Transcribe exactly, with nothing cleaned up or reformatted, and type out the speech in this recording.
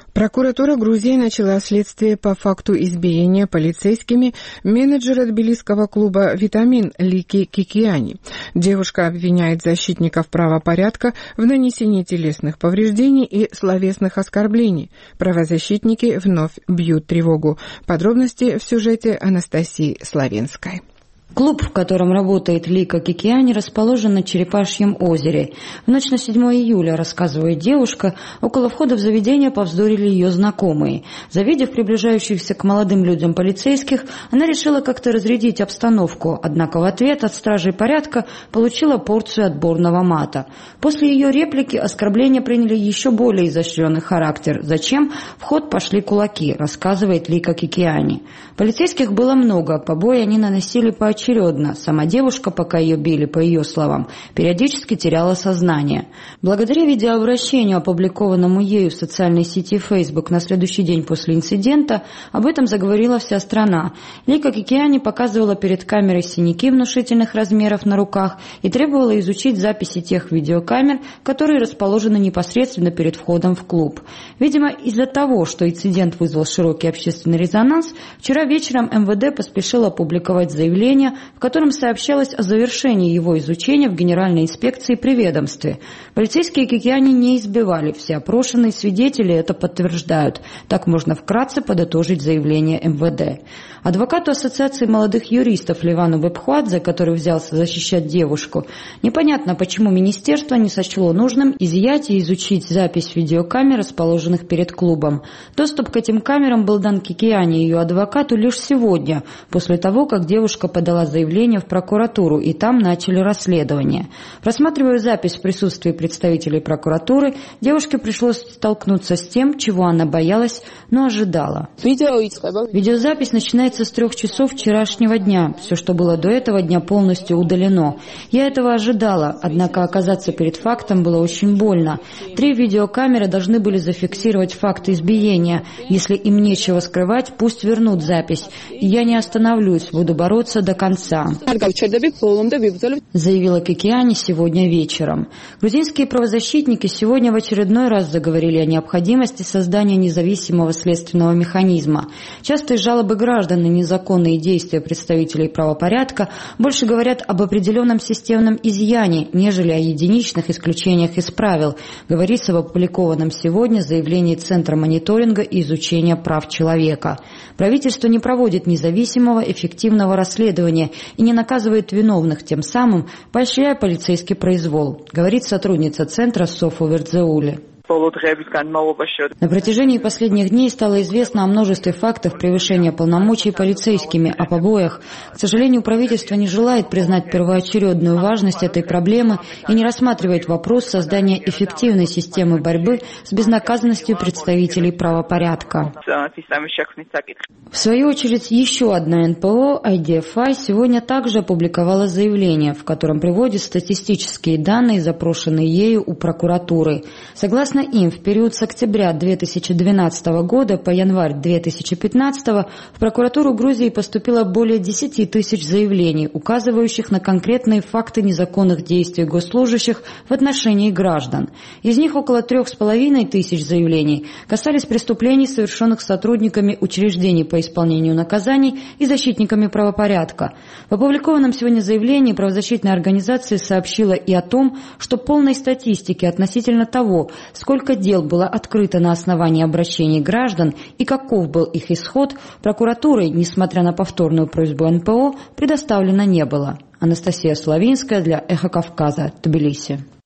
Прокуратура Грузии начала следствие по факту избиения полицейскими менеджера тбилисского клуба «Витамин» Лики Кикиани. Девушка обвиняет защитников правопорядка в нанесении телесных повреждений и словесных оскорблений. Правозащитники вновь бьют тревогу. Подробности в сюжете Анастасии Славенской. Клуб, в котором работает Лика Кикиани, расположен на Черепашьем озере. В ночь на седьмое июля, рассказывает девушка, около входа в заведение повздорили ее знакомые. Завидев приближающихся к молодым людям полицейских, она решила как-то разрядить обстановку, однако в ответ от стражей порядка получила порцию отборного мата. После ее реплики оскорбления приняли еще более изощренный характер. Зачем? В ход пошли кулаки, рассказывает Лика Кикиани. Полицейских было много, побои они наносили поочередно. Очередно. Сама девушка, пока ее били, по ее словам, периодически теряла сознание. Благодаря видеообращению, опубликованному ею в социальной сети Facebook на следующий день после инцидента, об этом заговорила вся страна. Лика Кикиани показывала перед камерой синяки внушительных размеров на руках и требовала изучить записи тех видеокамер, которые расположены непосредственно перед входом в клуб. Видимо, из-за того, что инцидент вызвал широкий общественный резонанс, вчера вечером эм вэ дэ поспешило опубликовать заявление, в котором сообщалось о завершении его изучения в Генеральной инспекции при ведомстве. Полицейские Кикиани не избивали, все опрошенные свидетели это подтверждают. Так можно вкратце подытожить заявление эм вэ дэ. Адвокату Ассоциации молодых юристов Ливану Бепхуадзе, который взялся защищать девушку, непонятно, почему министерство не сочло нужным изъять и изучить запись видеокамер, расположенных перед клубом. Доступ к этим камерам был дан Кикиани и ее адвокату лишь сегодня, после того, как девушка подала заявление в прокуратуру, и там начали расследование. Просматривая запись в присутствии представителей прокуратуры, девушке пришлось столкнуться с тем, чего она боялась, но ожидала. Видеозапись начинается с трех часов вчерашнего дня. Все, что было до этого дня, полностью удалено. Я этого ожидала, однако оказаться перед фактом было очень больно. Три видеокамеры должны были зафиксировать факт избиения. Если им нечего скрывать, пусть вернут запись. Я не остановлюсь, буду бороться до конца, заявила Кикиани сегодня вечером. Грузинские правозащитники сегодня в очередной раз заговорили о необходимости создания независимого следственного механизма. Частые жалобы граждан на незаконные действия представителей правопорядка больше говорят об определенном системном изъяне, нежели о единичных исключениях из правил, говорится в опубликованном сегодня заявлении Центра мониторинга и изучения прав человека. Правительство не проводит независимого, эффективного расследования и не наказывает виновных, тем самым поощряя полицейский произвол, говорит сотрудница Центра Софу Вердзеуле. На протяжении последних дней стало известно о множестве фактов превышения полномочий полицейскими, о побоях. К сожалению, правительство не желает признать первоочередную важность этой проблемы и не рассматривает вопрос создания эффективной системы борьбы с безнаказанностью представителей правопорядка. В свою очередь, еще одна эн пэ о, ай ди эф ай, сегодня также опубликовала заявление, в котором приводит статистические данные, запрошенные ею у прокуратуры. Согласно им, в период с октября две тысячи двенадцатого года по январь две тысячи пятнадцатого в прокуратуру Грузии поступило более десяти тысяч заявлений, указывающих на конкретные факты незаконных действий госслужащих в отношении граждан. Из них около трех с половиной тысяч заявлений касались преступлений, совершенных сотрудниками учреждений по исполнению наказаний и защитниками правопорядка. В опубликованном сегодня заявлении правозащитная организация сообщила и о том, что полной статистики относительно того, сколько дел было открыто на основании обращений граждан и каков был их исход, прокуратурой, несмотря на повторную просьбу эн пэ о, предоставлено не было. Анастасия Славинская для Эхо Кавказа, Тбилиси.